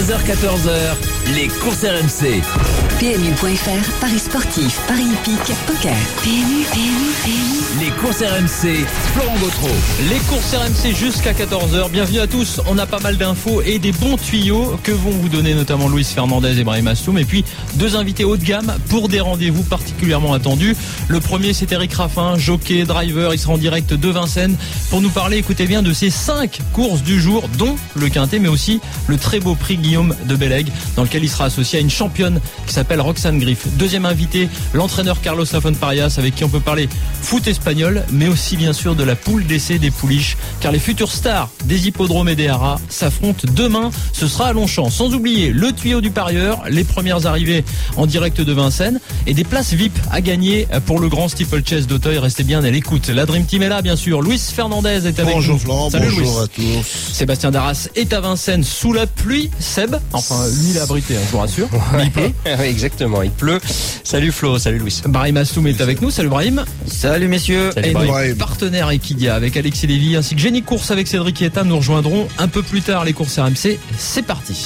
13h-14h, les courses RMC. PMU.fr, Paris sportif, Paris hippique, poker. PMU. Les courses RMC, Florent Gautreau. Les courses RMC jusqu'à 14h. Bienvenue à tous. On a pas mal d'infos et des bons tuyaux que vont vous donner notamment Luis Fernandez et Brahim Asloum. Et puis deux invités haut de gamme pour des rendez-vous particulièrement attendus. Le premier, c'est Eric Raffin, jockey, driver. Il sera en direct de Vincennes pour nous parler, écoutez bien, de ces 5 courses du jour, dont le Quintet, mais aussi le très beau prix Guillaume de Bellaigue, dans lequel il sera associé à une championne qui s'appelle Roxane Griff. Deuxième invité, l'entraîneur Carlos Lafon Parias, avec qui on peut parler foot espagnol, mais aussi bien sûr de la poule d'essai des pouliches, car les futures stars des hippodromes et des haras s'affrontent demain. Ce sera à Longchamp. Sans oublier le tuyau du parieur, les premières arrivées en direct de Vincennes et des places VIP à gagner pour le grand steeplechase d'Auteuil. Restez bien à l'écoute. La Dream Team est là, bien sûr. Luis Fernandez est avec bonjour nous. Florent, Salut bonjour Luis. à tous. Sébastien Darras est à Vincennes sous la pluie. Seb, enfin lui il est abrité, je vous rassure. Mais il pleut. Oui, exactement, il pleut. Salut Flo, salut Louis. Brahim Asloum est avec nous. Salut Brahim. Salut messieurs. Et Salut nos Brahim. partenaires Equidia avec Alexis Lévy ainsi que Jenny Course avec Cédric Ieta nous rejoindront un peu plus tard. Les courses RMC, c'est parti.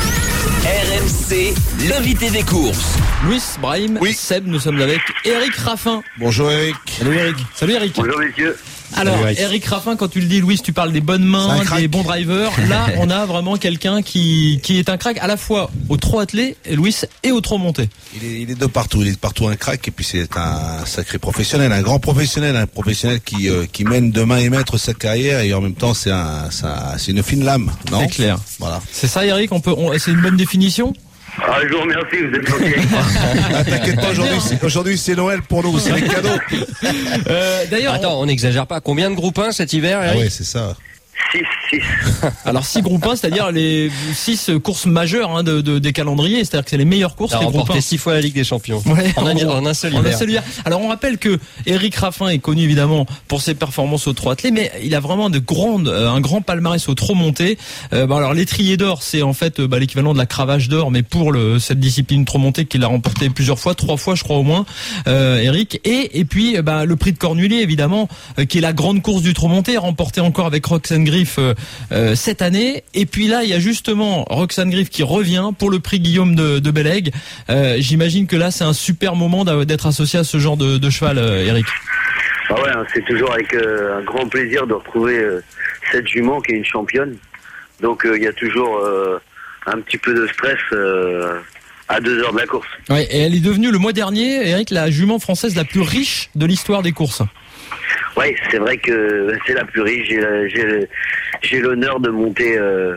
RMC, l'invité des courses. Luis, Brahim, Oui. Seb, nous sommes avec Eric Raffin. Bonjour Eric. Salut Eric. Salut Eric. Bonjour messieurs. Alors, Salut, Eric. Eric Raffin, quand tu le dis, Louis, tu parles des bonnes mains, C'est un crack. des bons drivers. Là, on a vraiment quelqu'un qui est un crack à la fois au trot attelé, Louis, et au trot monté. Il est de partout. Il est de partout un crack et puis c'est un sacré professionnel, un grand professionnel, un professionnel qui mène de main et maître sa carrière et en même temps c'est une fine lame, non? C'est clair. Voilà. C'est ça, Eric. C'est une bonne définition. Ah, je vous remercie, vous êtes gentil. Ah, t'inquiète pas, aujourd'hui c'est Noël pour nous, c'est les cadeaux. D'ailleurs, Attends, on n'exagère pas. Combien de groupes 1 cet hiver, Ah Eric? ouais, c'est ça. 6. alors 6 groupes 1, c'est-à-dire les 6 courses majeures des calendriers, c'est-à-dire que c'est les meilleures courses, Il a les groupes 1. remporté 6 fois la Ligue des Champions. Ouais, en un seul en hiver. un seul hiver. Alors on rappelle que Eric Raffin est connu évidemment pour ses performances au trot attelé, mais il a vraiment un grand palmarès au trot monté. Alors l'étrier d'or, c'est en fait l'équivalent de la cravache d'or, mais pour cette discipline trot monté qu'il a remporté plusieurs fois, 3 fois je crois au moins, Eric. Et puis le prix de Cornulier évidemment, qui est la grande course du trot monté, remporté encore avec Roxane Griff cette année. Et puis là il y a justement Roxane Griff qui revient pour le prix Guillaume de Bellaigue. J'imagine que là c'est un super moment d'être associé à ce genre de cheval, Eric. Ah ouais, hein, c'est toujours avec un grand plaisir de retrouver cette jument qui est une championne. Donc il y a toujours un petit peu de stress à 2 heures de la course. Ouais, et elle est devenue le mois dernier, Eric, la jument française la plus riche de l'histoire des courses. Ouais, c'est vrai que c'est la plus riche. J'ai l'honneur de monter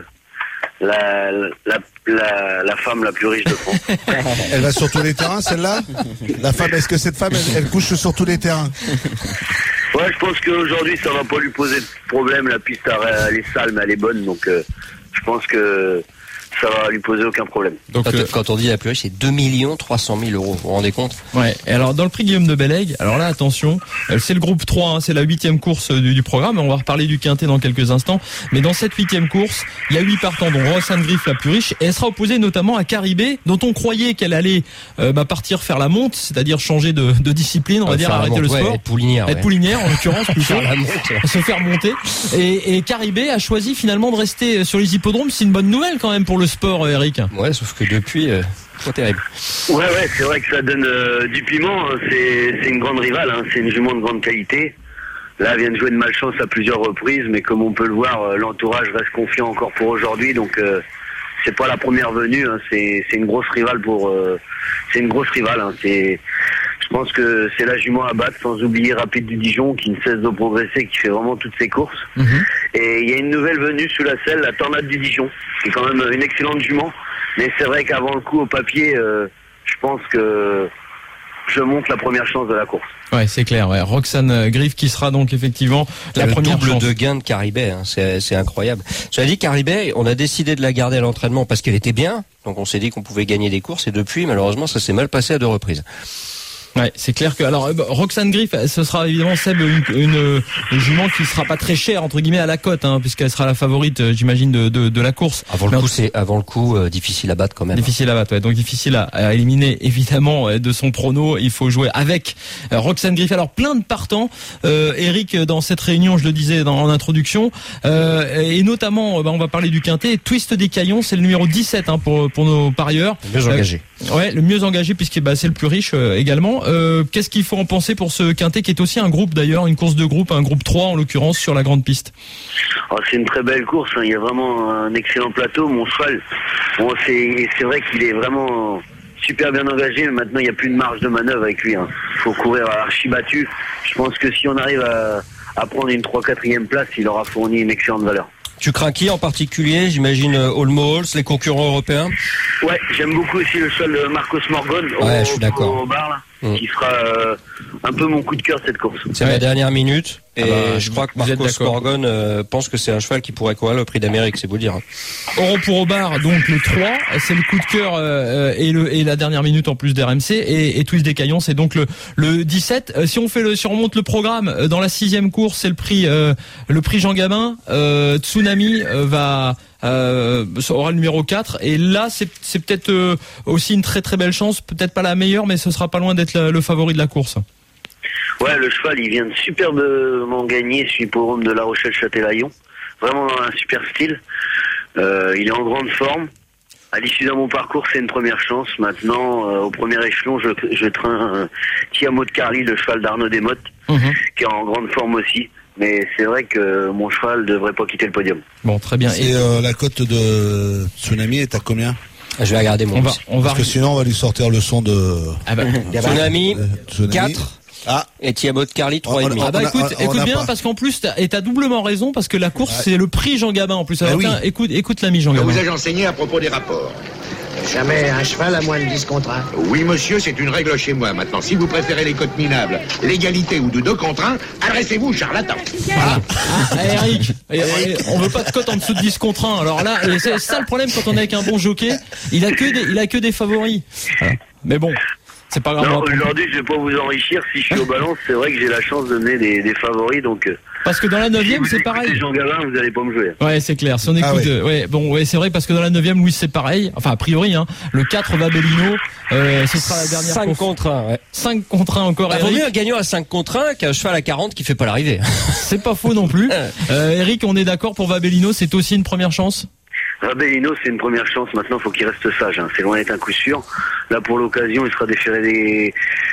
la femme la plus riche de France. Elle va sur tous les terrains, celle-là? La femme, est-ce que cette femme, elle couche sur tous les terrains? Ouais, je pense qu'aujourd'hui ça va pas lui poser de problème. La piste elle est sale mais elle est bonne, donc je pense que ça va lui poser aucun problème. Donc, Quand on dit la plus riche, c'est 2 300 000 euros. Vous vous rendez compte? ouais. Et alors dans le prix Guillaume de Bellaigue, alors là attention, c'est le groupe 3, hein, c'est la 8e course du programme. On va reparler du Quintet dans quelques instants. Mais dans cette 8e course, il y a 8 partants, dont Roxane Griff la plus riche, et elle sera opposée notamment à Caribé, dont on croyait qu'elle allait partir faire la monte, c'est-à-dire changer de discipline, on va dire, Faire la arrêter le monte, sport. ouais, être poulinière. Être ouais. poulinière en l'occurrence plutôt. Faire la monte. Se faire monter. Et Caribé a choisi finalement de rester sur les hippodromes. C'est une bonne nouvelle quand même pour le sport, Eric. Ouais, sauf que depuis, pas terrible. Ouais, c'est vrai que ça donne du piment. Hein. C'est une grande rivale, hein. C'est une jument de grande qualité. Là, elle vient de jouer de malchance à plusieurs reprises, mais comme on peut le voir, l'entourage reste confiant encore pour aujourd'hui. Donc, c'est pas la première venue. Hein. C'est une grosse rivale c'est une grosse rivale. Hein. Je pense que c'est la jument à battre, sans oublier Rapide du Dijon, qui ne cesse de progresser, qui fait vraiment toutes ses courses. Et il y a une nouvelle venue sous la selle, la Tornade du Dijon, qui est quand même une excellente jument. Mais c'est vrai qu'avant le coup au papier, je pense que je monte la première chance de la course. Ouais, c'est clair. Ouais. Roxane Griff qui sera donc effectivement la le première double chance. de gain de Caribé, hein, c'est incroyable. Cela dit, Caribé, on a décidé de la garder à l'entraînement parce qu'elle était bien, donc on s'est dit qu'on pouvait gagner des courses, et depuis, malheureusement, ça s'est mal passé à 2 reprises. Ouais, c'est clair que alors Roxane Griff, ce sera évidemment Seb une jument qui sera pas très chère entre guillemets à la cote, hein, puisqu'elle sera la favorite, j'imagine de la course. Avant le coup, difficile à battre quand même. Difficile à battre, ouais, donc difficile à éliminer évidemment de son prono. Il faut jouer avec Roxane Griff. Alors plein de partants, Eric, dans cette réunion, je le disais en introduction, et notamment, on va parler du quintet. Twist des Caillons, c'est le numéro 17 hein, pour nos parieurs. Le mieux engagé. Ouais, le mieux engagé puisque c'est le plus riche également. Qu'est-ce qu'il faut en penser pour ce quintet qui est aussi un groupe d'ailleurs, une course de groupe, un groupe 3 en l'occurrence sur la grande piste? C'est une très belle course, hein. Il y a vraiment un excellent plateau. Mon cheval, c'est vrai qu'il est vraiment super bien engagé, mais maintenant il n'y a plus de marge de manœuvre avec lui. Il faut courir à archi battu. Je pense que si on arrive à prendre une 3-4e place, il aura fourni une excellente valeur. Tu crains qui en particulier? J'imagine Olmo Halls, les concurrents européens. Ouais, j'aime beaucoup aussi le cheval de Marcos Morgan je suis d'accord. Au bar, là, qui sera un peu mon coup de cœur cette course. C'est la dernière minute et je crois que vous êtes Marcos d'accord. Morgan pense que c'est un cheval qui pourrait courir le prix d'Amérique, c'est vous dire. Oro pour Aubard, donc le 3, c'est le coup de cœur et la dernière minute en plus d'RMC et Twist des Caillons, c'est donc le 17. Si on remonte le programme dans la 6e course, c'est le prix Jean Gabin. Tsunami aura le numéro 4 et là c'est peut-être aussi une très très belle chance, peut-être pas la meilleure mais ce sera pas loin d'être le favori de la course. Ouais, le cheval, il vient de superbement gagner celui pour Rome de La Rochelle-Châtelaillon. Vraiment un super style. Il est en grande forme. À l'issue de mon parcours, c'est une première chance. Maintenant, au premier échelon, je traîne Tiamo de Carly, le cheval d'Arnaud Desmottes, qui est en grande forme aussi. Mais c'est vrai que mon cheval devrait pas quitter le podium. Bon, très bien. Et la cote de Tsunami est à combien? Je vais regarder mon Parce que sinon on va lui sortir le son de Tsunami 4 Ah. et Tiamo de Carly 3,5. Écoute bien, parce qu'en plus t'as doublement raison, parce que la course c'est le prix Jean Gabin en plus. Alors tiens, écoute l'ami Jean Gabin. Je vous ai enseigné à propos des rapports. Jamais un cheval à moins de 10 contre 1. Oui, monsieur, c'est une règle chez moi. Maintenant, si vous préférez les cotes minables, l'égalité ou de 2 contre 1, adressez-vous au charlatan. Voilà. Eric, on veut pas de cote en dessous de 10 contre 1. Alors là, c'est ça le problème quand on est avec un bon jockey. Il a que des favoris. Voilà. Mais bon. C'est pas grave. Non, aujourd'hui, je vais pas vous enrichir. Si je suis au balance, c'est vrai que j'ai la chance de mener des favoris, donc. Parce que dans la 9e, c'est pareil. Si Jean Gabin, vous allez pas me jouer. Ouais, c'est clair. Si on écoute, c'est vrai parce que dans la 9e, Louis, c'est pareil. Enfin, a priori, le 4 Vabellino, ce sera la dernière 5 contre 1, ouais. 5 contre 1 encore, Eric. Vaut mieux un gagnant à 5 contre 1 qu'un cheval à 40 qui fait pas l'arrivée. C'est pas faux non plus. Eric, on est d'accord pour Vabellino, c'est aussi une première chance? Rabellino, c'est une première chance. Maintenant, faut qu'il reste sage. C'est loin d'être un coup sûr. Là, pour l'occasion, il sera déféré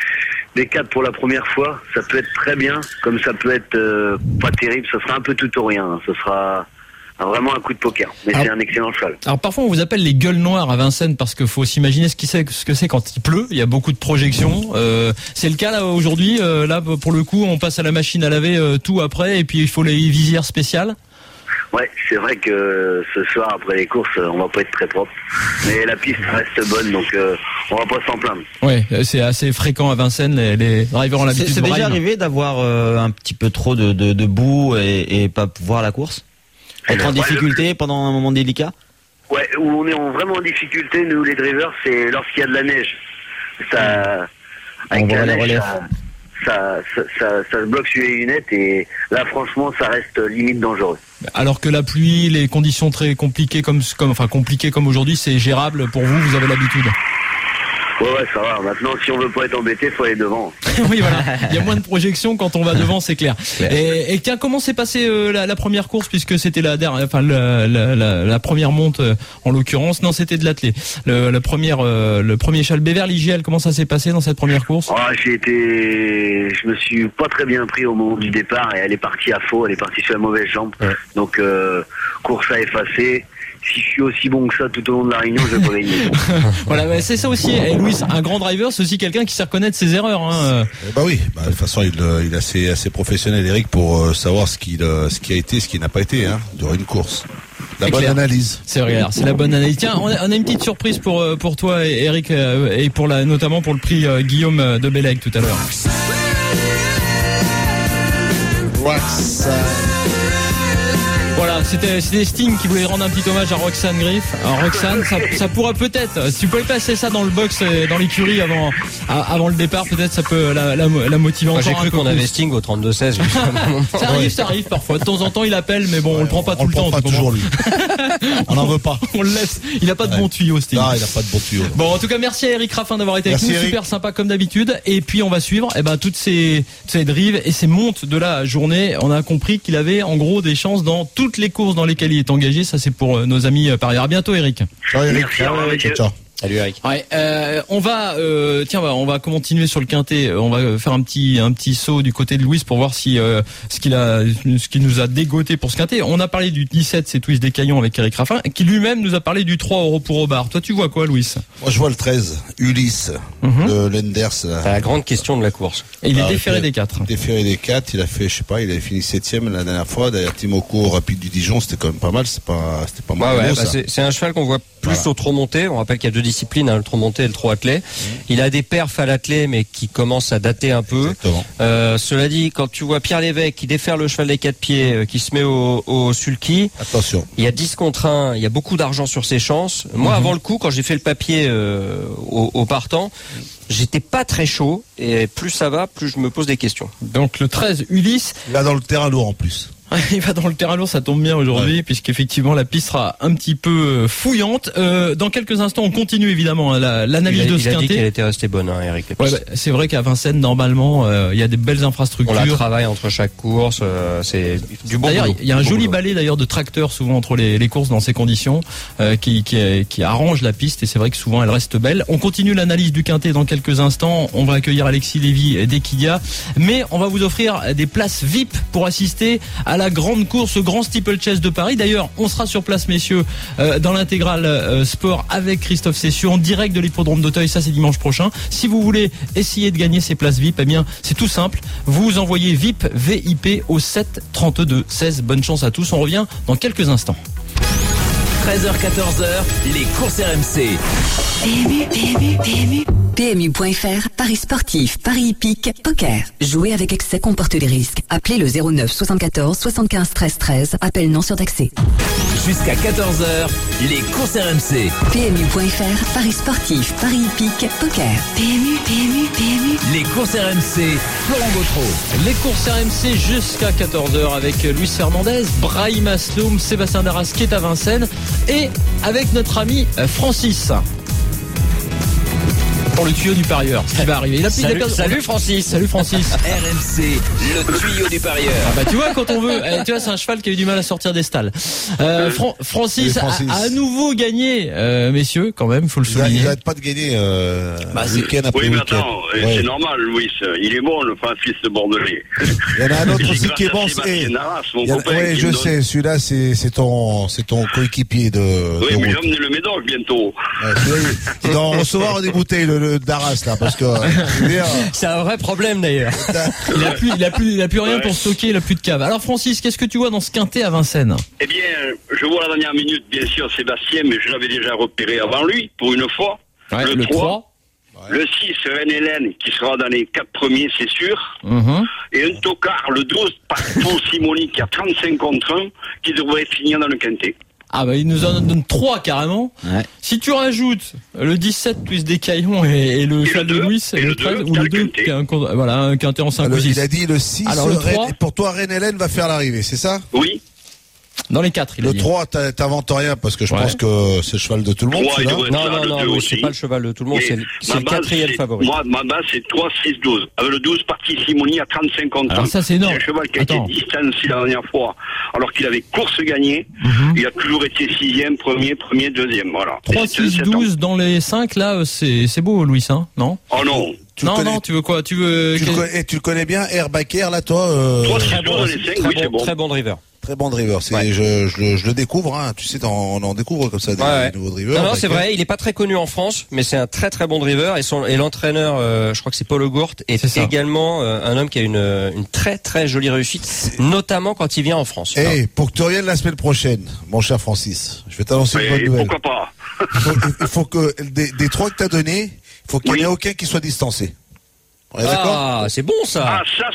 des 4 pour la première fois. Ça peut être très bien, comme ça peut être pas terrible. Ça sera un peu tout ou rien. Ce sera vraiment un coup de poker. Mais c'est un excellent cheval. Alors parfois, on vous appelle les gueules noires à Vincennes parce qu'il faut s'imaginer ce que c'est quand il pleut. Il y a beaucoup de projections. C'est le cas là aujourd'hui. Là, pour le coup, on passe à la machine à laver tout après, et puis il faut les visières spéciales. Ouais, c'est vrai que ce soir, après les courses, on va pas être très propre. Mais la piste reste bonne, donc on va pas s'en plaindre. Ouais, c'est assez fréquent à Vincennes, les drivers ont l'habitude de C'est déjà arrivé d'avoir un petit peu trop de boue et pas voir la course? Être en difficulté pendant un moment délicat? Ouais, où on est vraiment en difficulté, nous les drivers, c'est lorsqu'il y a de la neige. Ça, avec la neige, ça se bloque sur les lunettes et là franchement ça reste limite dangereux. Alors que la pluie, les conditions très compliquées comme aujourd'hui, c'est gérable pour vous, vous avez l'habitude. Ouais, ça va. Maintenant, si on veut pas être embêté, faut aller devant. Oui, voilà. Il y a moins de projections quand on va devant, c'est clair. Et tiens, comment s'est passée la première course, puisque c'était la première monte en l'occurrence. Non, c'était de l'attelé. Le premier cheval Beverly GL, comment ça s'est passé dans cette première course? Je me suis pas très bien pris au moment du départ et elle est partie à faux, elle est partie sur la mauvaise jambe. Ouais. Donc course à effacer. Si je suis aussi bon que ça tout au long de la réunion, je vais pas gagner. Voilà, c'est ça aussi. Et Louis, un grand driver, c'est aussi quelqu'un qui sait reconnaître ses erreurs. Bah oui, de toute façon, il est assez professionnel, Eric, pour savoir ce qui a été, ce qui n'a pas été durant une course. La bonne analyse. C'est vrai, c'est la bonne analyse. Tiens, on a une petite surprise pour toi, Eric, et notamment pour le prix Guillaume de Bellaigue tout à l'heure. Voilà, Voilà, c'était Sting qui voulait rendre un petit hommage à Roxane Griff. Alors Roxane, ça pourra peut-être, si tu pouvais passer ça dans le box, dans l'écurie avant le départ, peut-être ça peut la motiver encore. J'ai cru qu'on avait Sting au 32-16. Ça arrive parfois. De temps en temps, il appelle, mais bon, on le prend pas tout le temps. On le prend pas toujours lui. On n'en veut pas. On le laisse. Il a pas de bon tuyau, Sting. Non, il a pas de bon tuyau. Bon, en tout cas, merci à Eric Raffin d'avoir été avec nous. Super sympa comme d'habitude. Et puis, on va suivre, toutes ces drives et ces montes de la journée. On a compris qu'il avait, en gros, des chances dans toutes les courses dans lesquelles il est engagé. Ça, c'est pour nos amis parieurs. À bientôt, Eric. Ciao, Eric. Ciao. Salut Eric. Ouais, on va continuer sur le quintet. On va faire un petit saut du côté de Louis pour voir si ce qu'il nous a dégoté pour ce quintet. On a parlé du 17, c'est Twist des Caillons avec Eric Raffin, qui lui-même nous a parlé du 3 Euro pour Robard. Toi, tu vois quoi, Louis? Moi, je vois le 13, Ulysse, de Lenders. C'est la grande question de la course. Et il est déféré des 4. Déféré des 4, il a fait, il avait fini 7ème la dernière fois. D'ailleurs, Timoco rapide du Dijon, c'était quand même pas mal. C'était pas mal. C'est un cheval qu'on voit plus au trot monté. On rappelle qu'il y a deux disciplines, le trot monté et le trot attelé. Il a des perfs à l'attelé, mais qui commencent à dater un peu. Cela dit, quand tu vois Pierre Lévesque qui défère le cheval des 4 pieds, qui se met au sulky. Attention. Il y a 10 contre 1, il y a beaucoup d'argent sur ses chances. Moi, avant le coup, quand j'ai fait le papier au partant, j'étais pas très chaud. Et plus ça va, plus je me pose des questions. Donc le 13, Ulysse. Il va dans le terrain lourd en plus. Il va dans le terrain lourd, ça tombe bien aujourd'hui, puisqu'effectivement la piste sera un petit peu fouillante. Dans quelques instants, on continue évidemment l'analyse de ce quintet. Il a dit qu'elle était restée bonne, Eric. C'est vrai qu'à Vincennes, normalement, il y a des belles infrastructures. On la travaille entre chaque course, c'est du bon boulot. D'ailleurs, il y a un joli balai d'ailleurs de tracteurs souvent entre les courses dans ces conditions, qui arrange la piste, et c'est vrai que souvent elle reste belle. On continue l'analyse du quintet dans quelques instants. On va accueillir Alexis Lévy d'Equidia, mais on va vous offrir des places VIP pour assister à la grande course, grand steeplechase de Paris. D'ailleurs, on sera sur place, messieurs, dans l'intégrale sport avec Christophe Cessieux en direct de l'hippodrome d'Auteuil. Ça, c'est dimanche prochain. Si vous voulez essayer de gagner ces places VIP, eh bien, c'est tout simple. Vous envoyez VIP, VIP au 7 32 16. Bonne chance à tous. On revient dans quelques instants. 13h-14h, les courses RMC. PMU. PMU.fr, Paris sportif, Paris hippique, poker. Jouer avec excès comporte des risques. Appelez le 09 74 75 13 13. Appel non surtaxé. Jusqu'à 14h, les courses RMC. PMU.fr, Paris sportif, Paris hippique, poker. PMU. Les courses RMC, Florent Gautreau. Les courses RMC jusqu'à 14h avec Luis Fernandez, Brahim Asloum, Sébastien Darras qui est à Vincennes et avec notre ami Francis. Pour le tuyau du parieur, ce qui va arriver. Salut Francis. Salut Francis. RMC, le tuyau du parieur. Tu vois, quand on veut, tu vois, c'est un cheval qui a eu du mal à sortir des stalles. Francis a à nouveau gagné, messieurs, quand même, faut le souligner. Il n'arrête pas de gagner week-end après week-end. Oui, mais attends, c'est normal, Louis. Il est bon, le Francis de Bordelais. Il y en a un autre aussi qui est bon. Oui, je sais, celui-là, c'est ton coéquipier de. Oui, mais j'ai emmené le Médoc bientôt. Il doit en recevoir des bouteilles, le Darras, là, parce que. C'est un vrai problème, d'ailleurs. Il a plus rien pour stocker, il a plus de cave. Alors, Francis, qu'est-ce que tu vois dans ce quintet à Vincennes? Eh bien, je vois la dernière minute, bien sûr, Sébastien, mais je l'avais déjà repéré avant lui, pour une fois. Ouais, le 3. Le 6, Reine-Hélène, qui sera dans les 4 premiers, c'est sûr. Et un tocard, le 12, par Paul Simoni, qui a 35 contre 1, qui devrait finir dans le quintet. Ah bah il nous en donne 3 carrément. Ouais. Si tu rajoutes le 17 plus des Caillons et le cheval de Louis, le 13 ou le 2 qui est un quintet en 5 ou 6. Il a dit le 6. Alors le 3, pour toi Reine-Hélène va faire l'arrivée, c'est ça? Oui. Dans les 4, il a dit. Le 3, t'inventes rien parce que je pense que c'est le cheval de tout le monde. Non, c'est pas le cheval de tout le monde, c'est le 4e favori. Moi, ma base, c'est 3, 6, 12. Avec le 12, parti Simoni à 35 contre 1. Alors ça, c'est énorme. C'est un cheval qui a été distancé la dernière fois, alors qu'il avait course gagnée. Il a toujours été 6e, premier, 2e. Voilà. 3, 6, 12 dans les 5, là, c'est beau, Louis, hein, non? Oh non. Tu veux quoi? Tu le connais bien, Herbacker, là, toi? 3, 6, 12 dans les 5, oui, c'est bon. Très bon driver. Très bon driver. Je le découvre, hein. Tu sais, on en découvre comme ça des nouveaux drivers. Non, c'est vrai. Il est pas très connu en France, mais c'est un très très bon driver. Et l'entraîneur, je crois que c'est Paul Gourt, est également un homme qui a une très très jolie réussite, notamment quand il vient en France. Pour que tu reviennes la semaine prochaine, mon cher Francis, je vais t'annoncer une bonne nouvelle. Pourquoi pas? Il faut que des 3 que t'as donnés, il faut qu'il n'y en ait aucun qui soit distancé. On est d'accord? C'est bon ça.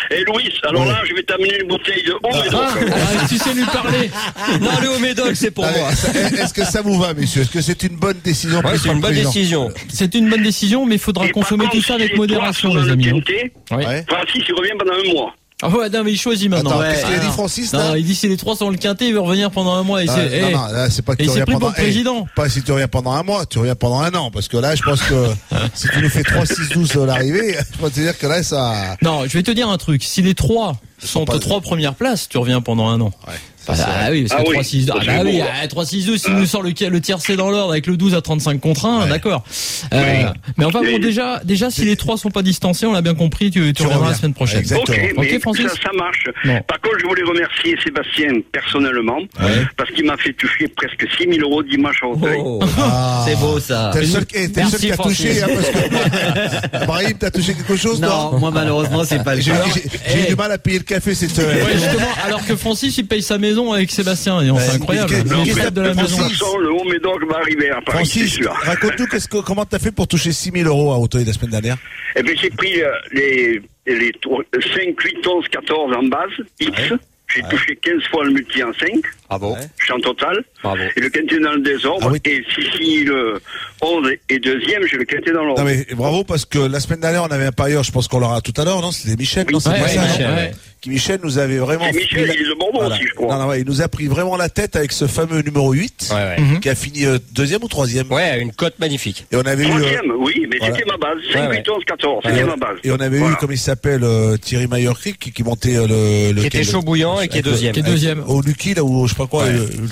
Et Louis, alors là, je vais t'amener une bouteille de haut Médoc. Tu sais lui parler. Non, le haut Médoc, c'est pour moi. Est-ce que ça vous va, messieurs? Est-ce que c'est une bonne décision? Ouais, c'est une bonne décision. C'est une bonne décision, mais il faudra consommer tout ça avec modération, les amis. Francis, il revient pendant un mois. Ah ouais, non, mais il choisit maintenant. Attends, qu'est-ce qu'il a dit, Francis, là? Non, il dit si les 3 sont le quintet, il veut revenir pendant un mois. Et non, là, c'est pas que tu reviens pendant pas si tu reviens pendant un mois, tu reviens pendant un an. Parce que là, je pense que si tu nous fais 3-6-12 à l'arrivée, je peux te dire que là, ça. Non, je vais te dire un truc. Si les 3 sont aux 3 premières places, tu reviens pendant un an. Ouais. Oui, parce que 3-6-2. Ah oui, 3-6-2, s'il nous sort le tiercé dans l'ordre avec le 12 à 35 contre 1, d'accord. Mais enfin bon, déjà, si les 3 sont pas distancés, on l'a bien compris, tu reviendras la semaine prochaine. Ok, Francis. Ça marche. Non. Par contre, je voulais remercier Sébastien personnellement, parce qu'il m'a fait toucher presque 6 000 euros dimanche à Auteuil. C'est beau, ça. T'es le seul qui a touché, hein, parce que, Brahim, t'as touché quelque chose? Non, moi, malheureusement, c'est pas le cas. J'ai eu du mal à payer le café cette semaine. Ouais, justement, alors que Francis, il paye sa maison avec Sébastien, c'est incroyable. De toute façon, le haut Médoc va arriver à Paris. Francis, raconte-nous comment t'as fait pour toucher 6 000 euros à Auteuil la semaine dernière? Eh bien, j'ai pris les 5, 8, 11, 14 en base, X. J'ai touché 15 fois le multi en 5. Bravo. Je suis en total. Bravo. Et le quintet dans le désordre. Et si le 11 est deuxième, j'ai le quintet dans l'ordre. Non mais bravo, parce que la semaine dernière, on avait un parieur, je pense qu'on l'aura tout à l'heure, non? C'était Michel, non? C'est pas ça, Michel, Michel nous avait vraiment... C'est Michel, il est de Bordeaux aussi, je crois. Non, il nous a pris vraiment la tête avec ce fameux numéro 8, qui a fini deuxième ou troisième. Ouais, une cote magnifique. Et on avait troisième, oui, mais c'était ma base. 5, 8, 11, 14, c'était ma base. Et on avait eu, comme il s'appelle, Thierry Mayer-Cric, qui montait qui était chaud bouillant et qui est deuxième. Au Lucky, là où, je sais pas quoi.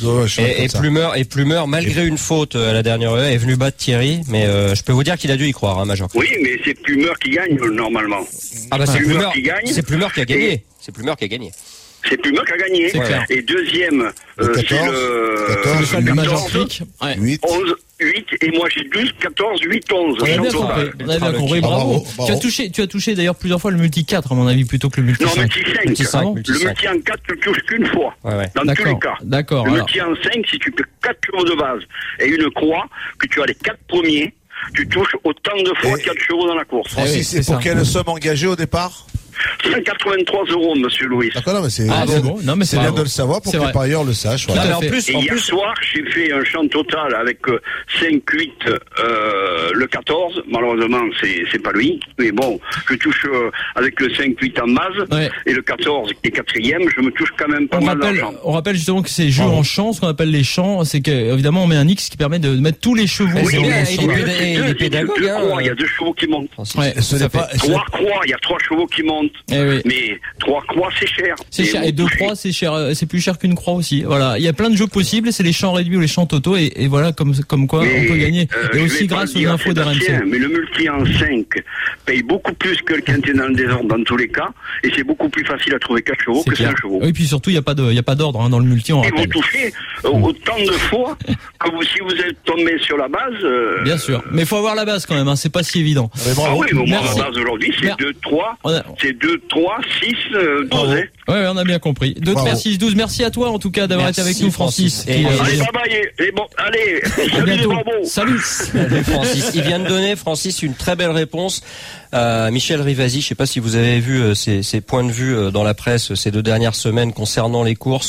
Et Plumeur, malgré une faute à la dernière heure, est venu battre Thierry, mais je peux vous dire qu'il a dû y croire, Major. Oui, mais c'est Plumeur qui gagne, normalement. Ah bah c'est Plumeur qui gagne. C'est Plumeur qui a gagné. C'est Plumeur qui a gagné. C'est Plumeur qui a gagné. Et deuxième, c'est le 14, 8. 11, 8, et moi j'ai 12, 14, 8, 11. On a bien compris, bravo. Tu as touché d'ailleurs plusieurs fois le multi 4, à mon avis, plutôt que le multi 5. Non, multi 5. Le multi en 4, tu touches qu'une fois. Dans tous les cas. D'accord. Le multi en 5, si tu fais 4 chevaux de base et une croix, que tu as les 4 premiers, tu touches autant de fois 4 chevaux dans la course. Francis, c'est pour quelle somme engagée au départ? 183 €, monsieur Louis. D'accord, non, mais c'est bon. Non, mais c'est bien de le savoir pour que les parieurs le sachent. Voilà. Hier soir, j'ai fait un champ total avec 5, 8, le 14. Malheureusement, c'est pas lui. Mais bon, je touche avec le 5, 8 en base et le 14 et 4e, je me touche quand même pas mal d'argent. On rappelle justement que ces jeux en champ, ce qu'on appelle les champs, c'est qu'évidemment on met un X qui permet de mettre tous les chevaux. Oui, il est pédagogue. Il y a 2 chevaux qui montent. 3 croix, il y a 3 chevaux qui montent. Mais 3 croix, c'est cher. C'est cher. Et 2 croix, c'est cher. C'est plus cher qu'une croix aussi. Voilà. Il y a plein de jeux possibles. C'est les champs réduits ou les champs totaux. Et voilà, comme quoi on peut gagner. Et aussi grâce aux infos d'RMC. Mais le multi en 5 paye beaucoup plus que le quintet dans le désordre dans tous les cas. Et c'est beaucoup plus facile à trouver 4 chevaux que 5 chevaux. Et puis surtout, il n'y a pas d'ordre dans le multi. Et vous touchez autant de fois que si vous êtes tombé sur la base. Bien sûr. Mais il faut avoir la base quand même. C'est pas si évident. Oui, mais moi, la base aujourd'hui, c'est 2-3. C'est 2, 3, 6, 12. Ouais, on a bien compris. 2, 3, 6, 12. Merci à toi, en tout cas, d'avoir été avec nous, Francis. Allez, bye. Bon, allez. Salut les barbos. Salut. Francis. Il vient de donner, Francis, une très belle réponse. Michel Rivasi, je sais pas si vous avez vu ses points de vue dans la presse ces 2 dernières semaines concernant les courses.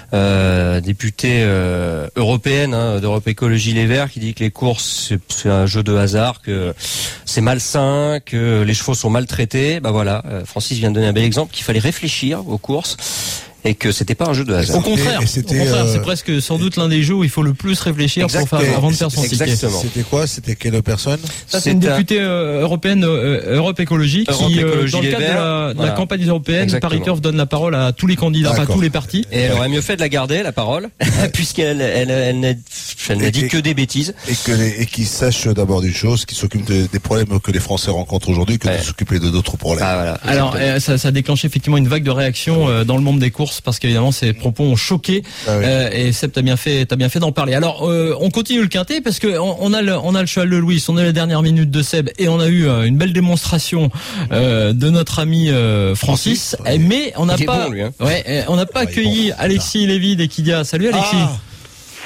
Députée européenne d'Europe Écologie Les Verts, qui dit que les courses c'est un jeu de hasard, que c'est malsain, que les chevaux sont maltraités. Bah voilà, Francis vient de donner un bel exemple, qu'il fallait réfléchir aux courses et que c'était pas un jeu de hasard. Au contraire, c'est presque sans doute l'un des jeux où il faut le plus réfléchir avant de faire son ticket. C'était quoi? C'était quelle personne? Ça, c'est une députée européenne Europe Écologie qui, dans le cadre de la campagne européenne, Paris Turf donne la parole à tous les candidats, à tous les partis. Et elle aurait mieux fait de la garder, la parole, puisqu'elle n'a dit que des bêtises. Et qu'ils sachent d'abord d'une chose, qu'ils s'occupent des problèmes que les Français rencontrent aujourd'hui, que de s'occuper de d'autres problèmes. Alors, ça a déclenché effectivement une vague de réactions dans le monde des courses, parce qu'évidemment ces propos ont choqué. Et Seb, t'as bien fait d'en parler. Alors on continue le quintet parce que on a le cheval de Louis, on a les dernières minutes de Seb et on a eu une belle démonstration de notre ami Francis. Mais on n'a pas, on n'a pas accueilli Alexis Lévy d'Equidia. Salut Alexis.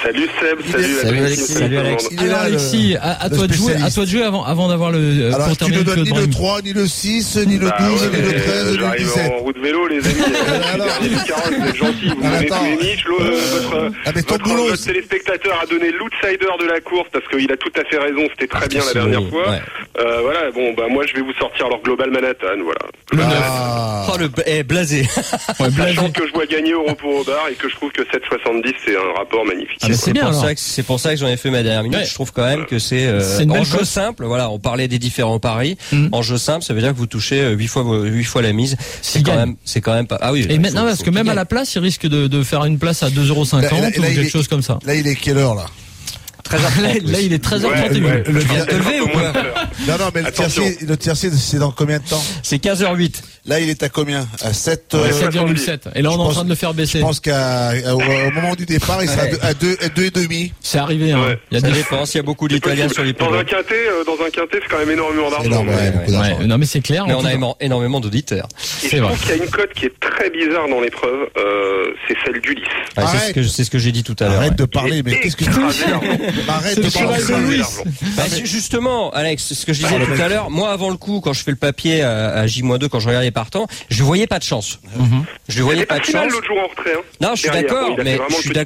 Salut Seb, salut Alexis. Salut Alexis. Alors Alexis, à toi de jouer avant d'avoir le. Alors pour tu ne donnes ni le 3, ni le 6, ni le 12, ni le 13, ni le 17. J'arrive en route vélo, les amis. Dernier Caron, vous êtes gentils, vous donnez tous les niches. Votre téléspectateur a donné l'outsider de la course parce qu'il a tout à fait raison, c'était très bien la dernière fois. Ouais. Voilà, bon, bah moi je vais vous sortir leur Global Manhattan, voilà. Oh, blasé. Sachant que je vois gagner Euro pour Hobart et que je trouve que 7,70 c'est un rapport magnifique. C'est pour ça que j'en ai fait ma dernière minute. Ouais. Je trouve quand même que c'est en jeu simple. Voilà, on parlait des différents paris. En jeu simple, ça veut dire que vous touchez 8 fois la mise. C'est quand même pas. Ah oui. Et maintenant, parce que même à la place, il risque de faire une place à 2,50€ ou quelque chose comme ça. Là, il est quelle heure là? Là, il est 13h31. Le vient de te lever ou quoi? Non, mais le tiercé, c'est dans combien de temps? C'est 15h08. Là, il est à combien? À 7,7. Et là, on est en train de le faire baisser. Je pense qu'au moment du départ, il sera à 2,5. C'est arrivé, hein. Ouais. Il y a des dépenses, il y a beaucoup d'Italiens sur les podiums. Dans un quintet, c'est quand même énormément d'argent. Ouais. Non, mais c'est clair. Mais on a énormément d'auditeurs. Et je trouve qu'il y a une cote qui est très bizarre dans l'épreuve, c'est celle d'Ulysse. C'est ce que j'ai dit tout à l'heure. Arrête de parler, mais qu'est-ce que tu dis? Arrête de parler. Justement, Alex, ce que je disais tout à l'heure, moi avant le coup, quand je fais le papier à J-2, quand je regarde les partants, je voyais pas de chance. Je voyais pas de chance. L'autre jour en retrait. Non, je suis d'accord, mais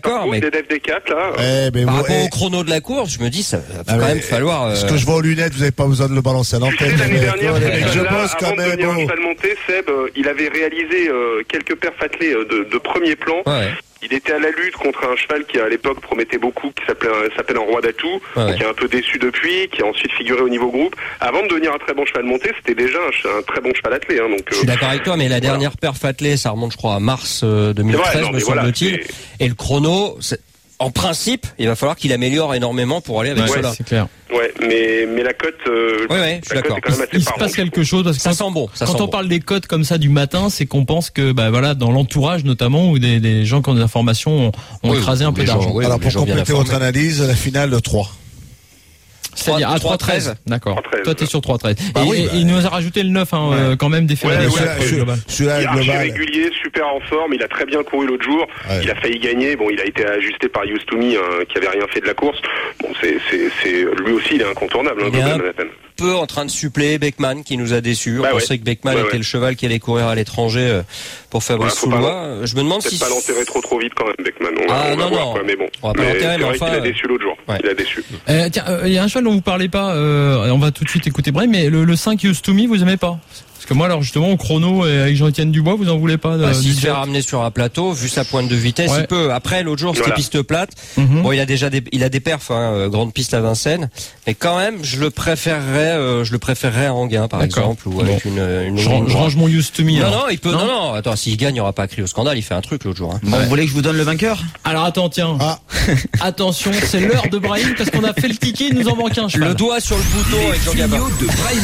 par rapport au chrono de la course, je me dis ça va quand même falloir. Ce que je vois aux lunettes, vous n'avez pas besoin de le balancer à l'antenne. L'année dernière, je bosse quand même. Avant de venir monter, Seb, il avait réalisé quelques perfs attelés de premier plan. Ouais. Il était à la lutte contre un cheval qui à l'époque promettait beaucoup, qui s'appelle un roi d'atout, qui est un peu déçu depuis, qui a ensuite figuré au niveau groupe. Avant de devenir un très bon cheval monté, c'était déjà un très bon cheval attelé. Donc, je suis d'accord avec toi, mais la dernière perf attelée, ça remonte, je crois, à mars 2013, me semble-t-il. Et le chrono, en principe, il va falloir qu'il améliore énormément pour aller avec cela. C'est clair. Ouais, mais la cote, je suis d'accord. Il se passe quelque chose parce que ça sent bon. Quand on parle des cotes comme ça du matin, c'est qu'on pense que, dans l'entourage notamment, où des gens qui ont des informations ont écrasé un peu d'argent. Alors pour compléter votre analyse, la finale de 3. C'est-à-dire à 3,13. D'accord. 3,13. Toi, t'es sur 3,13. Il nous a rajouté le 9, quand même, d'effet global. Celui-là est régulier, super en forme. Il a très bien couru l'autre jour. Ouais. Il a failli gagner. Bon, il a été ajusté par Used to Me, qui avait rien fait de la course. Bon, lui aussi, il est incontournable, peu en train de suppléer Beckman qui nous a déçus. On pensait que Beckman était le cheval qui allait courir à l'étranger pour Fabrice Soulois. Je me demande si pas l'enterrer trop vite quand même, Beckman. Non. Mais bon. On va pas l'enterrer, mais enfin. Il a déçu l'autre jour. Il a déçu. Tiens, il y a un cheval dont vous parlez pas. On va tout de suite écouter Brahim, mais le 5 Used to Me, vous aimez pas? Parce que moi, alors justement, au chrono et avec Jean-Étienne Dubois, vous en voulez pas s'il se fait ramener sur un plateau, vu sa pointe de vitesse, il peut. Après, l'autre jour, c'était piste plate. Bon, il a déjà il a des perfs, grande piste à Vincennes, mais quand même, je le préférerais à Anguin, par exemple, ou avec une. Je range mon Used to Me. Non, il peut. Non. Attends, s'il gagne, il n'y aura pas crié au scandale. Il fait un truc l'autre jour. Bon, vous voulez que je vous donne le vainqueur? Alors attends, tiens. Attention, c'est l'heure de Brahim parce qu'on a fait le ticket, il nous en manque un cheval. Le doigt sur le bouton avec Jean Gabin. de Brahim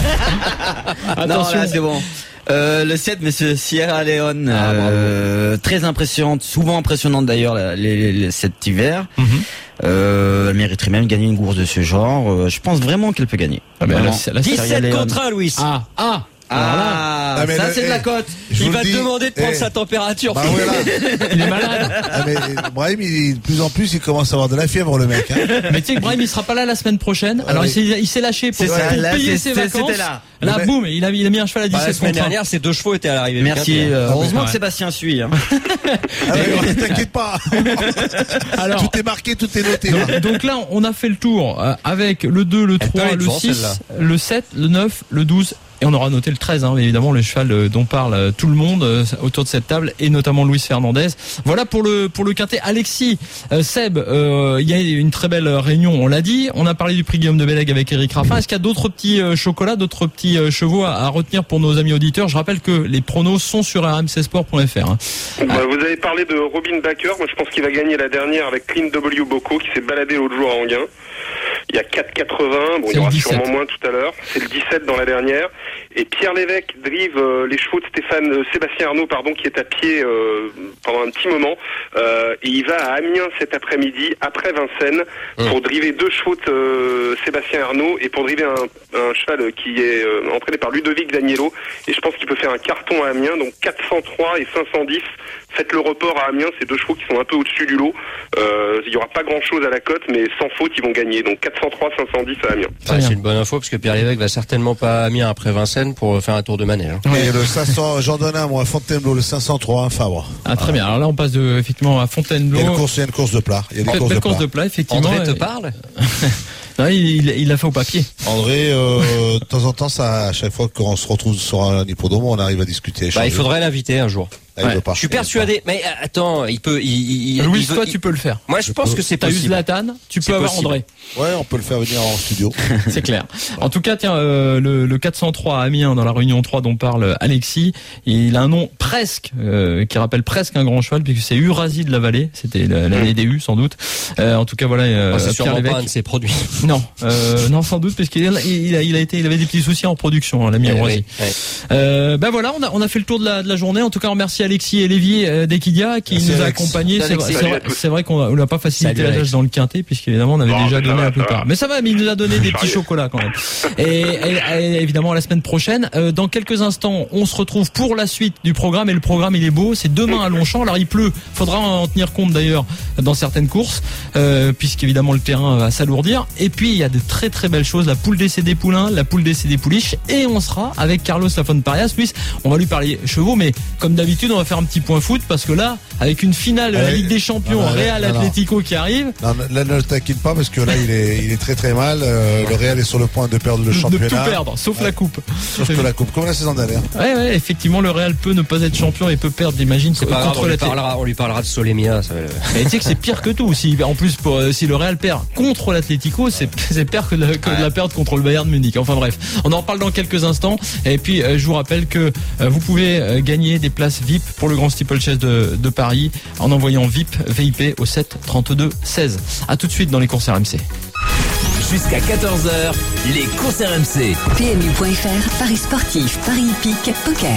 Attention. Là, c'est bon. Le 7, monsieur Sierra Leone, très impressionnante, souvent impressionnante d'ailleurs cet hiver. Elle mériterait même de gagner une course de ce genre. Je pense vraiment qu'elle peut gagner. 17 contre 1, Louis. Ça c'est de la cote. Il va te demander de prendre sa température. Il est malade. Mais Brahim, de plus en plus, il commence à avoir de la fièvre, le mec. Mais tu sais que Brahim, il sera pas là la semaine prochaine. Alors il s'est lâché pour payer ses vacances. Là, boum, il a mis un cheval à 17 la semaine dernière, ces 2 chevaux étaient à l'arrivée. Merci. Heureusement que Sébastien suit. T'inquiète pas. Alors, tout est marqué, tout est noté. Donc là, on a fait le tour avec le 2, le 3, le 6, le 7, le 9, le 12. Et on aura noté le 13, évidemment, le cheval dont parle tout le monde autour de cette table, et notamment Luis Fernandez. Voilà pour le quintet. Alexis, Seb, il y a une très belle réunion, on l'a dit. On a parlé du prix Guillaume de Bellègue avec Eric Raffin. Est-ce qu'il y a d'autres petits chocolats, d'autres petits chevaux à retenir pour nos amis auditeurs? Je rappelle que les pronos sont sur rmcsport.fr. Vous avez parlé de Robin Baker. Moi, je pense qu'il va gagner la dernière avec Clean W. Bocco, qui s'est baladé l'autre jour à Anguin. Il y a 4,80. Bon, il y aura sûrement moins tout à l'heure. C'est le 17 dans la dernière. Et Pierre Lévesque drive les chevaux de Sébastien Arnaud, qui est à pied pendant un petit moment. Et il va à Amiens cet après-midi, après Vincennes, pour driver 2 chevaux de Sébastien Arnaud et pour driver un cheval qui est entraîné par Ludovic Daniello. Et je pense qu'il peut faire un carton à Amiens, donc 403 et 510. Faites le report à Amiens, c'est 2 chevaux qui sont un peu au-dessus du lot. Il n'y aura pas grand-chose à la cote, mais sans faute, ils vont gagner. Donc 403, 510 à Amiens. C'est une bonne info, parce que Pierre Lévesque va certainement pas à Amiens après Vincennes pour faire un tour de manège. Et le 500, j'en donne un, moi, à Fontainebleau, le 503, Fabre. Ah, très bien. Alors là, on passe effectivement à Fontainebleau. Il y a une course de plat. Il y a des courses de plat, effectivement. André te parle? Non, il l'a fait au papier. André, de temps en temps, à chaque fois qu'on se retrouve sur un hippodrome, on arrive à discuter. Il faudrait l'inviter un jour. Je suis persuadé, mais attends, il peut. Louis, toi, tu peux le faire. Moi, je pense que c'est possible. T'as eu Zlatan, tu peux avoir André. Ouais, on peut le faire venir en studio. C'est clair. En tout cas, tiens, le 403 à Amiens, dans la Réunion 3 dont parle Alexis, il a un nom presque, qui rappelle presque un grand cheval, puisque c'est Urasie de la Vallée. C'était l'année des U, sans doute. En tout cas, voilà. C'est sûrement pas un de ses produits. Non, non, sans doute, parce qu'il avait des petits soucis en production, l'ami Urasie. Voilà, on a fait le tour de la journée. En tout cas, on remercie Alexis et Lévy d'Equidia qui nous a accompagnés. C'est vrai qu'on n'a pas facilité la tâche dans le quintet, puisqu'évidemment on avait déjà donné la plupart. Mais ça va, mais il nous a donné des petits chocolats quand même. Et évidemment la semaine prochaine, dans quelques instants, on se retrouve pour la suite du programme. Et le programme il est beau, c'est demain à Longchamp. Alors il pleut, faudra en tenir compte d'ailleurs dans certaines courses, puisqu'évidemment le terrain va s'alourdir. Et puis il y a de très très belles choses, la poule d'essai des poulains, la poule d'essai des pouliches, et on sera avec Carlos Lafont Parias. Lui, on va lui parler chevaux, mais comme d'habitude on va faire un petit point foot, parce que là, avec une finale de la Ligue des Champions, Real Atlético qui arrive. Non, là, ne le taquine pas, parce que là, il est très très mal. Le Real est sur le point de perdre le championnat. De tout perdre, sauf la coupe. Sauf que la coupe, comme la saison dernière. Ouais, effectivement, le Real peut ne pas être champion et peut perdre, j'imagine. C'est pas grave, on lui parlera de Solemia. Mais tu sais que c'est pire que tout. En plus, si le Real perd contre l'Atlético, c'est pire que de la perte contre le Bayern Munich. Enfin bref, on en parle dans quelques instants. Et puis, je vous rappelle que vous pouvez gagner des places VIP pour le Grand Steeplechase de Paris en envoyant VIP au 7 32 16. À tout de suite dans les courses RMC. Jusqu'à 14h, les courses RMC. PMU.fr, Paris sportif, Paris hippique, poker.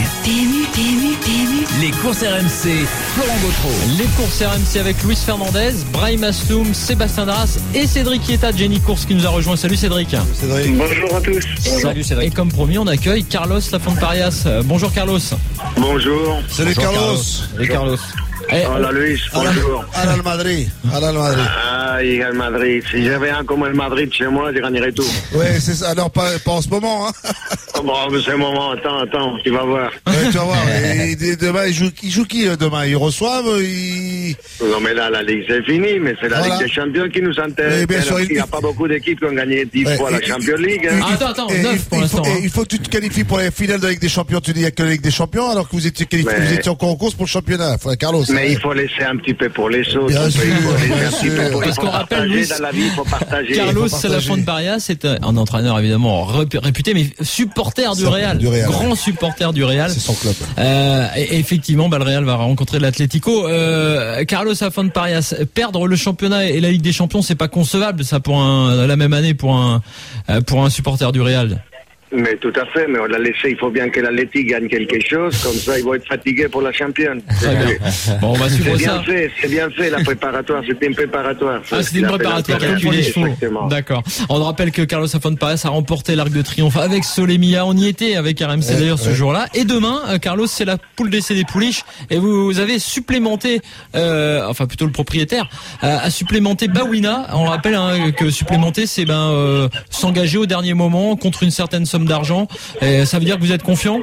PMU. Les courses RMC, Florent Gautreau. Les courses RMC avec Luis Fernandez, Brahim Asloum, Sébastien Darras et Cédric Ieta de Jenny Course qui nous a rejoint. Salut Cédric. Bonjour à tous. Salut Cédric. Et comme promis, on accueille Carlos Lafont Parias. Bonjour Carlos. Bonjour. Salut Carlos. Salut Carlos. Hola Luis, bonjour. Al Madrid. Ay, al Madrid. Si j'avais un comme el Madrid chez moi, je gagnerais tout. Ouais, c'est ça. Alors, pas en ce moment, hein. Bon, c'est un moment. Attends, tu vas voir. Ouais, tu vas voir. Et demain, il joue qui demain? Ils reçoivent, Non, mais là, la Ligue, c'est fini, mais c'est la Ligue des Champions qui nous intéresse. Il n'y a pas beaucoup d'équipes qui ont gagné 10 fois la Champions League. Hein. Attends, 9 pour l'instant. Il faut que tu te qualifies pour les finales de la Ligue des Champions. Tu dis qu'il n'y a que la Ligue des Champions, alors que vous étiez qualifié, vous étiez encore en course pour le championnat. Carlos. Mais il faut laisser un petit peu pour les autres. Bien sûr. Parce qu'on rappelle, Luis, dans la vie, il faut partager. Carlos Lafont Parias, c'est un entraîneur évidemment réputé, mais supporter du Real. Grand supporter du Real. C'est son club. Et effectivement, le Real va rencontrer l'Atlético. Carlos Lafont Parias, perdre le championnat et la Ligue des Champions, c'est pas concevable, ça, pour la même année pour un supporter du Real. Mais tout à fait, mais on l'a laissé, il faut bien que l'Atleti gagne quelque chose, comme ça ils vont être fatigués pour la championne. Bon, on va suivre ça. C'est bien fait, la préparatoire, c'était une préparatoire. C'était une préparatoire pour les chevaux. D'accord. On rappelle que Carlos Lafont Parias a remporté l'Arc de Triomphe avec Solemia, on y était avec RMC d'ailleurs ce jour-là. Et demain, Carlos, c'est la poule d'essai des pouliches, et vous avez supplémenté, enfin plutôt le propriétaire, a supplémenté Bawina. On rappelle que supplémenter, c'est s'engager au dernier moment contre une certaine somme d'argent. Et ça veut dire que vous êtes confiant?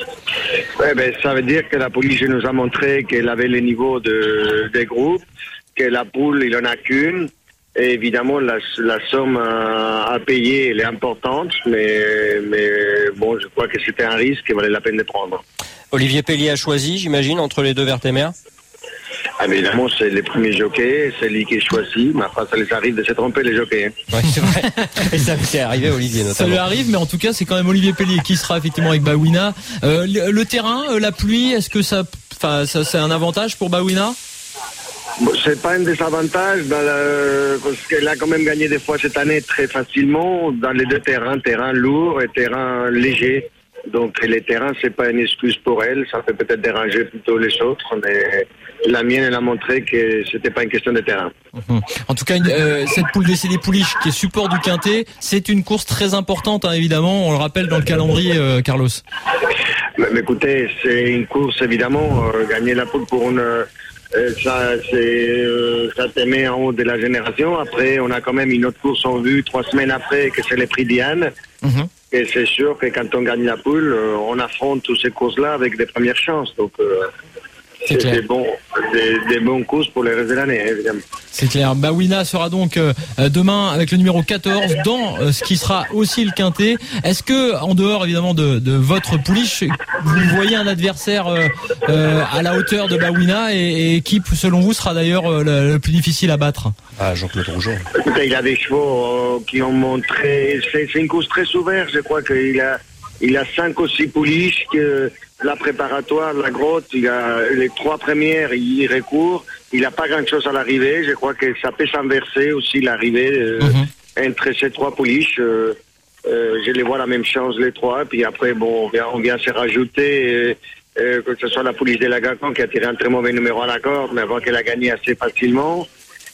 Ça veut dire que la police nous a montré qu'elle avait les niveaux des groupes, que la poule, il en a qu'une. Et évidemment, la somme à payer, elle est importante, mais bon, je crois que c'était un risque qui valait la peine de prendre. Olivier Pellier a choisi, j'imagine, entre les deux Vertemer? Évidemment, c'est les premiers jockeys, c'est lui qui est choisi, mais après, ça les arrive de se tromper, les jockeys. Ouais, c'est vrai. Et ça c'est arrivé à Olivier, notamment. Ça lui arrive, mais en tout cas, c'est quand même Olivier Pellier qui sera effectivement avec Bawina. Le terrain, la pluie, est-ce que ça c'est un avantage pour Bawina? C'est pas un désavantage parce qu'elle a quand même gagné des fois cette année très facilement dans les deux terrains lourds et terrains légers. Donc les terrains, c'est pas une excuse pour elle, ça peut peut-être déranger plutôt les autres, mais la mienne, elle a montré que c'était pas une question de terrain. En tout cas, cette poule d'essai des pouliches qui est support du quintet, c'est une course très importante, hein, évidemment, on le rappelle dans le calendrier, Carlos. Mais écoutez, c'est une course, évidemment, gagner la poule pour une... ça te met en haut de la génération. Après, on a quand même une autre course en vue 3 semaines après, que c'est les prix Diane. Et c'est sûr que quand on gagne la poule, on affronte toutes ces courses-là avec des premières chances. Donc, c'est des bonnes courses pour le reste de l'année, évidemment. C'est clair. Bawina sera donc demain avec le numéro 14 dans ce qui sera aussi le quintet. Est-ce que, en dehors évidemment de votre pouliche, vous voyez un adversaire à la hauteur de Bawina et qui, selon vous, sera d'ailleurs le plus difficile à battre? Jean-Claude Rougeau. Écoutez, il a des chevaux qui ont montré... C'est une course très ouverte. Je crois qu'il a 5 ou 6 pouliches que... La préparatoire, la grotte, il a les 3 premières, il recourt. Il n'a pas grand-chose à l'arrivée. Je crois que ça peut s'inverser aussi l'arrivée entre ces 3 pouliches. Je les vois la même chance, les 3. Puis après, bon, on vient se rajouter, que ce soit la pouliche de Lagacan qui a tiré un très mauvais numéro à la corde, mais avant qu'elle a gagné assez facilement.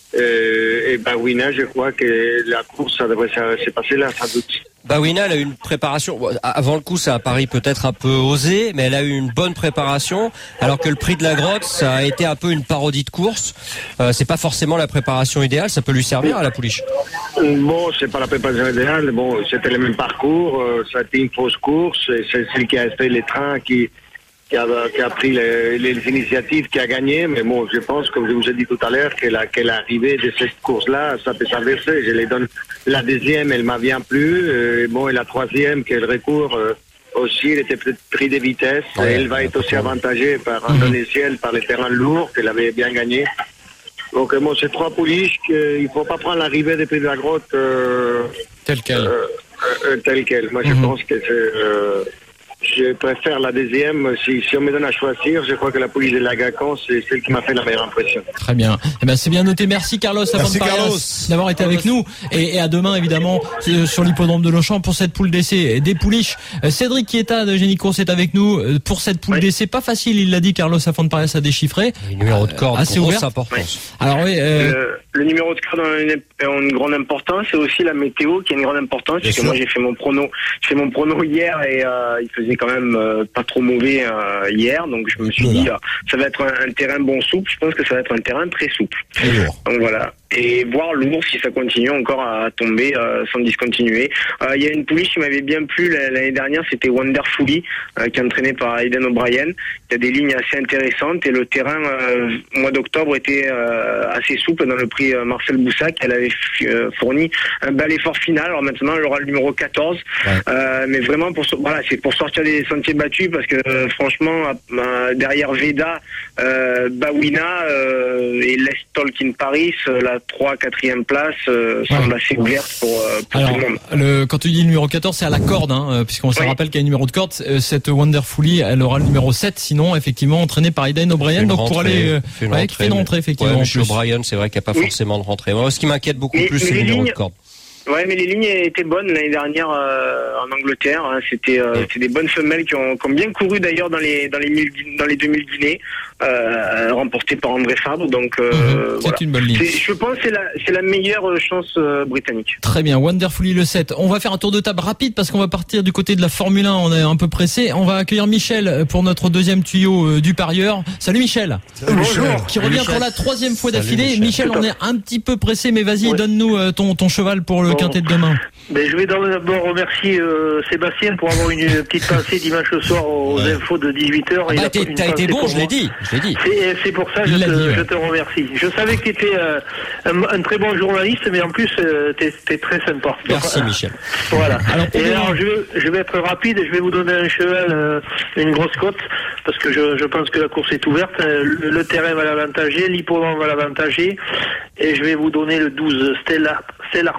Et Bawina, je crois que la course, ça devrait se passer là, sans doute. Bawina, elle a eu une préparation. Avant le coup, c'est un pari peut-être un peu osé, mais elle a eu une bonne préparation. Alors que le prix de la grotte, ça a été un peu une parodie de course. C'est pas forcément la préparation idéale. Ça peut lui servir à la pouliche. Bon, c'est pas la préparation idéale. Bon, c'était le même parcours. Ça a été une fausse course. C'est celle qui a fait les trains qui a pris les initiatives, qui a gagné. Mais bon, je pense, comme je vous ai dit tout à l'heure, qu'elle arrivée de cette course-là, ça peut s'inverser. Je les donne. La deuxième, elle m'a bien plu. Et la troisième, qu'elle recourt aussi, elle était peut-être pris de vitesse. Ouais, elle va être aussi avantagée par Indonésienne, par les terrains lourds, qu'elle avait bien gagné. Donc bon, c'est 3 pouliches qu'il ne faut pas prendre l'arrivée depuis de la grotte telle quelle. Moi, je pense que c'est... Je préfère la deuxième. Si on me donne à choisir, je crois que la pouliche de Lagacan, c'est celle qui m'a fait la meilleure impression. Très bien. Eh ben, c'est bien noté. Merci Carlos d'avoir été avec nous. Et à demain, évidemment, sur l'hippodrome de Longchamp pour cette poule d'essai des pouliches. Cédric Chieta de Génie-Course est avec nous pour cette poule d'essai. Pas facile, il l'a dit, Carlos Afon-Paredes a déchiffré. Le numéro de corde, assez grosse ouvert. importance. Alors oui. Le numéro de corde a une grande importance. C'est aussi la météo qui a une grande importance. Parce que moi, j'ai fait mon prono hier et il faisait quand même pas trop mauvais hier, donc je me suis dit ça va être un terrain bon souple. Je pense que ça va être un terrain très souple. Donc voilà. Et voir lourd si ça continue encore à tomber sans discontinuer. Il y a une pouliche qui m'avait bien plu l'année dernière, c'était Wonderfully, qui est entraîné par Aidan O'Brien. Il y a des lignes assez intéressantes et le terrain au mois d'octobre était assez souple dans le prix Marcel Boussac. Elle avait fourni un bel effort final. Alors maintenant elle aura le numéro 14, mais vraiment c'est pour sortir des sentiers battus parce que franchement derrière Veda, Bawina et Les Tolkien Paris, la 3-4e place semble assez ouverte pour tout le monde. Quand tu dis le numéro 14, c'est à la corde, puisqu'on se rappelle qu'il y a un numéro de corde. Cette Wonderfully, elle aura le numéro 7, sinon effectivement entraînée par Aidan O'Brien, donc pour aller fait une rentrée effectivement. Monsieur O'Brien, c'est vrai qu'il n'y a pas forcément de rentrée. Moi, ce qui m'inquiète beaucoup plus, c'est le numéro de corde. Ouais, mais les lignes étaient bonnes l'année dernière en Angleterre. C'était des bonnes femelles qui ont bien couru d'ailleurs dans les 2000 Guinées, remportées par André Fabre. Donc voilà. C'est une bonne ligne. Je pense que c'est la meilleure chance britannique. Très bien, Wonderfully le 7. On va faire un tour de table rapide parce qu'on va partir du côté de la Formule 1. On est un peu pressé. On va accueillir Michel pour notre deuxième tuyau du parieur. Salut Michel. Salut Michel. Qui revient pour la 3e fois d'affilée. Michel, on est un petit peu pressé, mais vas-y, donne-nous ton cheval pour le quintet de demain. Je vais d'abord remercier Sébastien pour avoir une petite pensée dimanche soir aux infos de 18h. T'as été bon, je l'ai dit. C'est pour ça que je te remercie. Je savais que tu étais un très bon journaliste, mais en plus, t'es très sympa. Merci Michel. Voilà. Alors, je vais être rapide, je vais vous donner un cheval, une grosse cote, parce que je pense que la course est ouverte. Le terrain va l'avantager, l'hippodrome va l'avantager, et je vais vous donner le 12, Stellar Pat.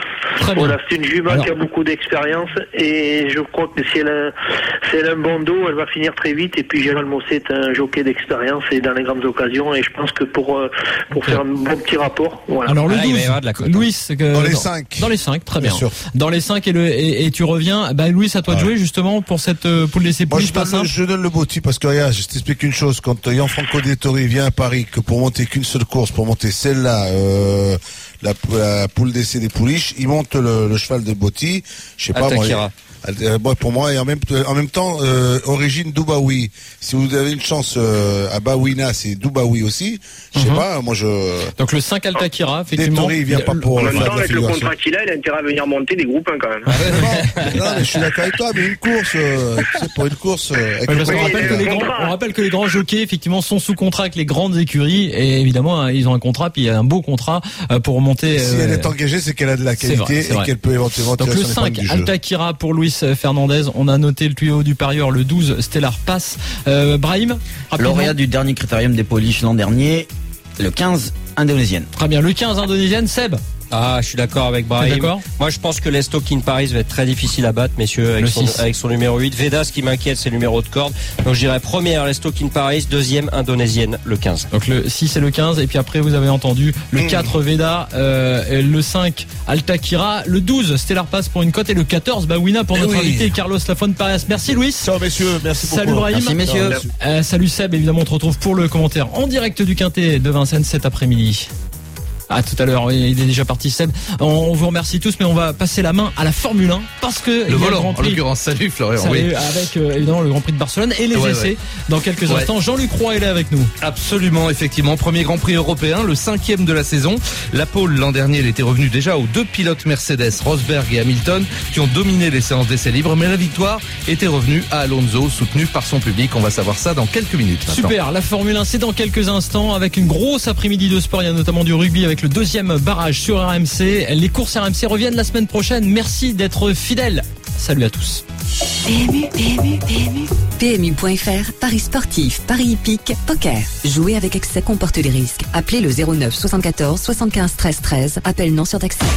Voilà, c'est une jument qui a beaucoup d'expérience et je crois que si elle a un bon dos, elle va finir très vite. Et puis Gérald Mossé est un jockey d'expérience et dans les grandes occasions. Et je pense que pour faire un bon petit rapport. Voilà. Alors le 12, Louis, dans les 5. Dans les 5, très bien. Sûr. Dans les 5 et tu reviens. Louis, à toi de jouer justement pour cette poule d'essai pouliche. Je donne le Botti parce que regarde, je t'explique une chose. Quand Gianfranco Dettori vient à Paris, que pour monter qu'une seule course, pour monter celle-là, la poule d'essai des pouliches, il monte le cheval de Botti. Je sais pas moi. Pour moi, et en même temps, origine Dubaoui. Si vous avez une chance à Bawina, c'est Dubaoui aussi. Je sais pas, moi Donc le 5 Altakira, effectivement. Dettori, il vient pas pour. En même temps, avec le contrat qu'il a intérêt à venir monter des groupes 1 quand même. Non, mais je suis d'accord avec toi, mais une course, c'est pour une course. On rappelle que les grands jockeys, effectivement, sont sous contrat avec les grandes écuries et évidemment, ils ont un contrat, puis il y a un beau contrat pour monter. Si elle est engagée, c'est qu'elle a de la qualité et qu'elle peut éventuellement. Donc le 5 Altakira pour Luis Fernandez, on a noté le tuyau du parieur, le 12 Stellar Pass. Brahim, lauréat du dernier critérium des poliches l'an dernier, le 15 indonésienne. Très bien, le 15 indonésienne, Seb. Ah, je suis d'accord avec Brahim. Moi, je pense que l'Estokin Paris va être très difficile à battre, messieurs, avec son numéro 8. Veda, ce qui m'inquiète, c'est le numéro de corde. Donc, je dirais première, l'Estokin Paris, deuxième, indonésienne, le 15. Donc, le 6 et le 15. Et puis après, vous avez entendu le 4, Veda, le 5, Altakira, le 12, Stellar Pass pour une cote et le 14, Bawina pour notre invité, Carlos Lafon Pareas. Merci, Louis. Ciao, messieurs. Merci beaucoup. Salut, Brahim. Merci, messieurs. Salut, Seb. Évidemment, on te retrouve pour le commentaire en direct du Quintet de Vincennes cet après-midi. À tout à l'heure, il est déjà parti, Seb. On vous remercie tous, mais on va passer la main à la Formule 1 parce que le volant, en l'occurrence. Salut Florian. Salut, avec évidemment le Grand Prix de Barcelone et les essais dans quelques instants. Jean-Luc Roy est là avec nous. Absolument, effectivement. Premier Grand Prix européen, le 5e de la saison. La pole l'an dernier, elle était revenue déjà aux 2 pilotes Mercedes, Rosberg et Hamilton, qui ont dominé les séances d'essais libres, mais la victoire était revenue à Alonso, soutenu par son public. On va savoir ça dans quelques minutes. Maintenant. Super, la Formule 1, c'est dans quelques instants avec une grosse après-midi de sport. Il y a notamment du rugby avec le 2e barrage sur RMC. Les courses RMC reviennent la semaine prochaine. Merci d'être fidèles. Salut à tous. PMU.fr, Paris sportif, Paris hippique, poker. Jouer avec excès comporte des risques. Appelez le 09 74 75 13 13. Appel non surtaxé.